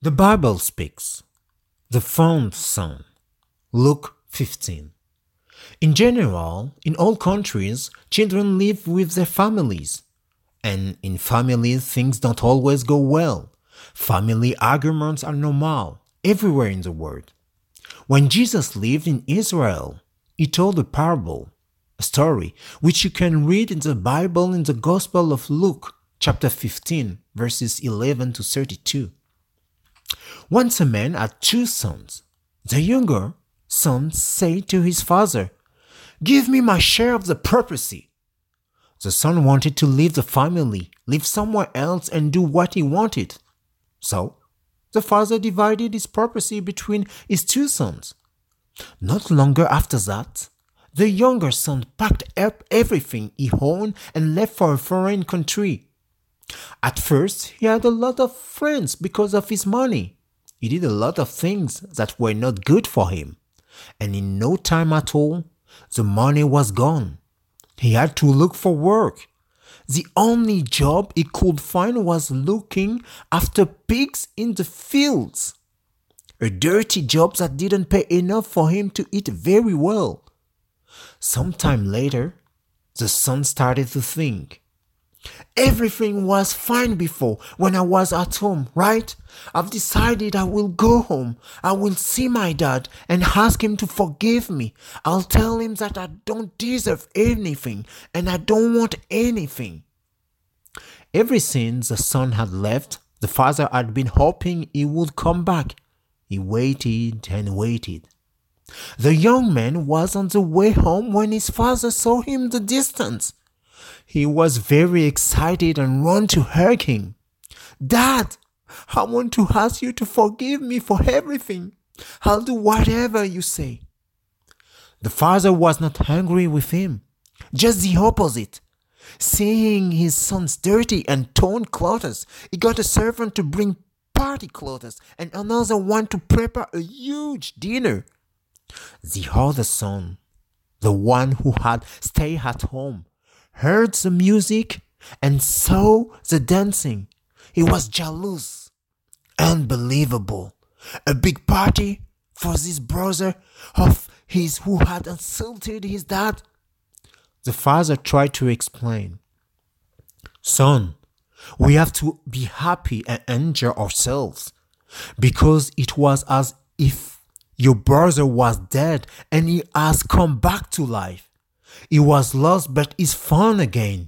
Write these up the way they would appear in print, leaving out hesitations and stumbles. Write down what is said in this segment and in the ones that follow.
The Bible speaks. The found son. Luke 15. In general, in all countries, children live with their families. And in families, things don't always go well. Family arguments are normal everywhere in the world. When Jesus lived in Israel, he told a parable, a story, which you can read in the Bible in the Gospel of Luke, chapter 15, verses 11 to 32. Once a man had two sons. The younger son said to his father, "Give me my share of the property." The son wanted to leave the family, live somewhere else and do what he wanted. So, the father divided his property between his two sons. Not longer after that, the younger son packed up everything he owned and left for a foreign country. At first, he had a lot of friends because of his money. He did a lot of things that were not good for him. And in no time at all, the money was gone. He had to look for work. The only job he could find was looking after pigs in the fields. A dirty job that didn't pay enough for him to eat very well. Sometime later, the son started to think. Everything was fine before when I was at home, right? I've decided I will go home. I will see my dad and ask him to forgive me. I'll tell him that I don't deserve anything and I don't want anything. Ever since the son had left, the father had been hoping he would come back. He waited and waited. The young man was on the way home when his father saw him in the distance. He was very excited and ran to hug him. "Dad, I want to ask you to forgive me for everything. I'll do whatever you say." The father was not angry with him, just the opposite. Seeing his son's dirty and torn clothes, he got a servant to bring party clothes and another one to prepare a huge dinner. The other son, the one who had stayed at home, heard the music and saw the dancing. He was jealous. Unbelievable. A big party for this brother of his who had insulted his dad. The father tried to explain. "Son, we have to be happy and enjoy ourselves because it was as if your brother was dead and he has come back to life. He was lost but is found again."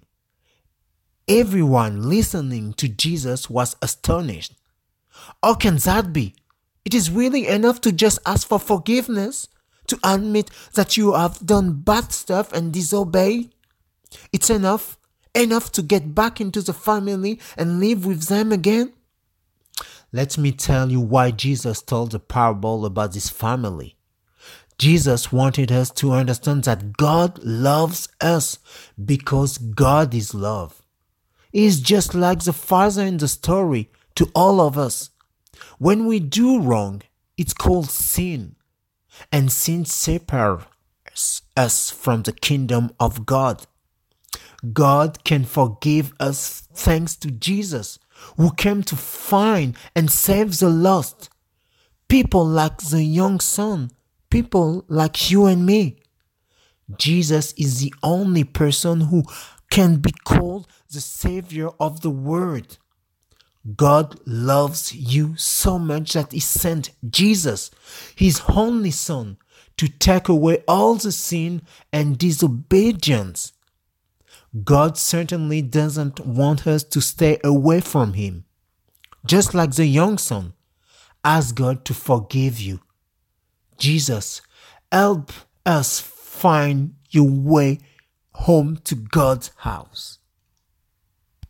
Everyone listening to Jesus was astonished. How can that be? It is really enough to just ask for forgiveness, to admit that you have done bad stuff and disobeyed. It's enough to get back into the family and live with them again. Let me tell you why Jesus told the parable about this family. Jesus wanted us to understand that God loves us because God is love. He is just like the father in the story to all of us. When we do wrong, it's called sin. And sin separates us from the kingdom of God. God can forgive us thanks to Jesus, who came to find and save the lost. People like the young son. People like you and me. Jesus is the only person who can be called the Savior of the world. God loves you so much that He sent Jesus, His only Son, to take away all the sin and disobedience. God certainly doesn't want us to stay away from Him. Just like the young son, ask God to forgive you. Jesus, help us find your way home to God's house.